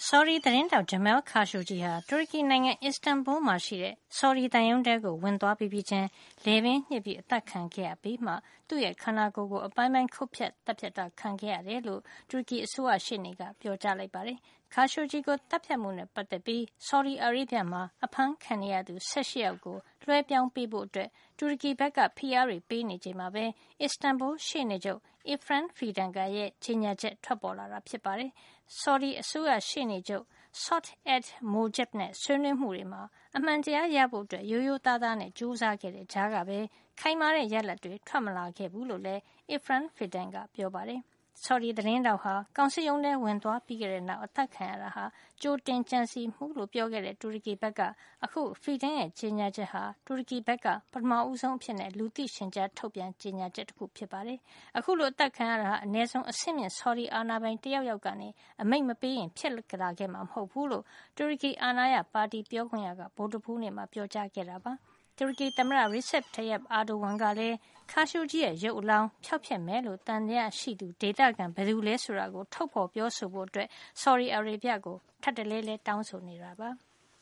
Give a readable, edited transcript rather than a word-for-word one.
ဆော်ဒီသတင်းတောက် Jamal Khashoggi ဟာတူရကီနိုင်ငံအစ္စတန်ဘူလ်မှာရှိတဲ့ဆော်ဒီသံရုံးထဲကိုဝင်သွားပြီးပြီးချင်းလည်ပင်းညှစ်ပြီးအသတ်ခံခဲ့ရပြီးမှသူ့ရဲ့ခန္ဓာကိုယ်ကိုအပိုင်းပိုင်းခုတ်ဖြတ်သတ်ဖြတ်တာခံခဲ့ရတယ်လို့တူရကီအစိုးရရှေ့နေကပြောကြားလိုက်ပါတယ်။ Khashoggi ကိုသတ်ဖြတ်မှုနဲ့ပတ်သက်ပြီးဆော်ဒီအာရေဗျမှာအဖမ်းခံနေရသူ18ယောက်ကိုလွှဲပြောင်းပေးဖို့တူရကီဘက်ကဖိအားတွေပေးနေချိန်မှာပဲအစ္စတန်ဘူလ်ရှေ့နေချုပ် Efran Fidanca ရဲ့ကြေညာချက်ထွက်ပေါ်လာတာဖြစ်ပါတယ်။ ဆော်ဒီအစိုးရရှေ့နေချုပ် Saud al-Mujab နဲ့ဆွေးနွေးမှုတွေမှာအမှန်တရားရဖို့ရိုးရိုးသားသားနဲ့ကြိုးစားခဲ့တဲ့ကြားကပဲခိုင်မာတဲ့ရလဒ်တွေထွက်မလာခဲ့ဘူးလို့လည်း Efran Fidanca ကပြောပါတယ်။ ဆော်ဒီသတင်းထောက်ဟာကောင်စစ်ရုံးထဲဝင်သွားပြီးတဲ့နောက်အသတ်ခံရတာဟာကြိုတင်ကြံစည်မှုလို့ပြောခဲ့တဲ့တူရကီဘက်ကအခု Fidan ရဲ့ကြေညာချက်ဟာတူရကီဘက်ကပထမဆုံးအဖြစ်လူသိရှင်ကြားထုတ်ပြန်ကြေညာချက်တခုဖြစ်ပါတယ်။ အခုလိုအသတ်ခံရတာဟာအနည်းဆုံးအဆင့်မြင့်ဆော်ဒီအာဏာပိုင်တယောက်ယောက်ကနေအမိန့်မပေးရင်ဖြစ်လာခဲ့မှာမဟုတ်ဘူးလို့တူရကီအာဏာရပါတီပြောခွင့်ရကဗုဒ္ဓဟူးနေ့မှာပြောကြားခဲ့တာပါ။တူရကီသမ္မတ Recep Tayyip Erdogan ကလည်း Khashoggi ရဲ့ရုပ်အလောင်းဖျောက်ဖျက်မယ်လို့သံသယရှိသူဒေသခံဘယ်သူလဲဆိုတာကိုထုတ်ဖေါ်ပြောဆိုဖို့ဆော်ဒီအာရေဗျကိုထပ်တလဲလဲတောင်းဆိုနေတာပါ။